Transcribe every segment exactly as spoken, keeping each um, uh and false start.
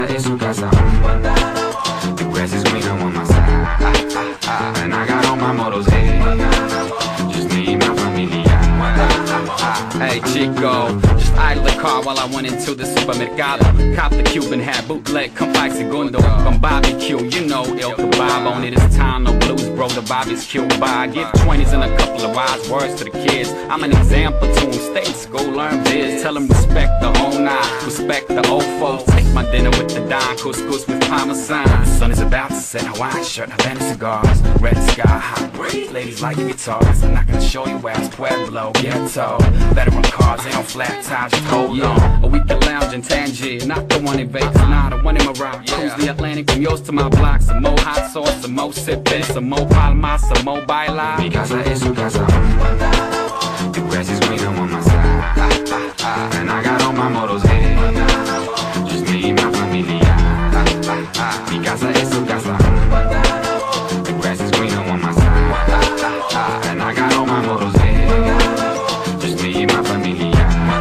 Es su casa. The grass is greener on my side. And I got all my models here. Just me and my familia. Hey Chico, just idle the car while I went into the supermercado. Cop the Cuban hat, bootleg, come five segundo. From barbecue, you know, El Kebab on it. It's time, no blues, bro, the Bobby's Cuba. I give twenties and a couple of wise words to the kids. I'm an example to them, stay in school, learn biz. Tell them respect the whole nine, respect the old folks. Take my dinner with the Don, couscous with Parmesan. The sun is about to set, Hawaiian shirt, Havana cigars. Red sky, hot breeze, ladies like guitars. I'm not gonna show you where it's Pueblo, ghetto. Veteran cars, they on flat tires, just hold on. Or we can lounge in Tangier, not the one in Vegas, nah, the one in Morocco. Cruise the Atlantic from yours to my block. Some more hot sauce, some more sippin', some more palma, some more baila. Mi casa es su casa. The grass is greener on my side. And I got all my models here. Just me and my familia. Mi casa es su casa. The grass is greener on my side. And I got all my models here. Just me and my familia.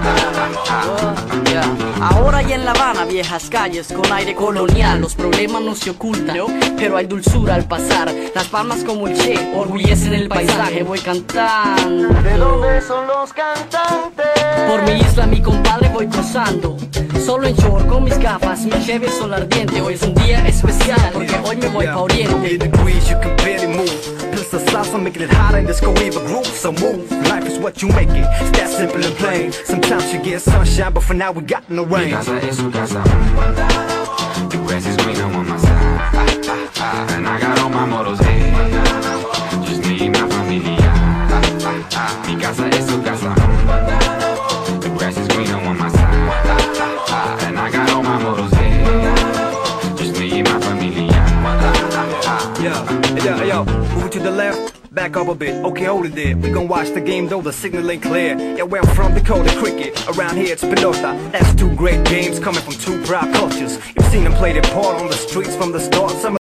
Ahora y en La Habana, viejas calles con aire colonial. Los problemas no se ocultan, pero hay dulzura al pasar. Las palmas como el Che orgullecen el paisaje. Voy cantando. ¿De dónde son los cantantes? Por mi isla, mi compadre, voy cruzando. Solo en short con mis gafas, mi Chevy sol ardiente. Hoy es un día especial porque hoy me voy pa' Oriente. Degrees, you can barely move. Plus the sauce, I'm making it hot and this go even groove. So move, life is what you make it. It's that simple and plain. Sometimes you get sunshine, but for now we got no rain. Mi casa es su casa. The grass is greener on my side. And I got all my models here. Just me and my familia. Mi casa es su casa. The grass is greener on my side. And I got all my models here. Just me and my familia. Yo, yo, yo, move to the left. Back up a bit, okay, hold it there. We gon' watch the game though the signal ain't clear. Yeah, where I'm from, Dakota cricket. Around here it's pelota. That's two great games coming from two proud cultures. You've seen them play their part on the streets from the start. Some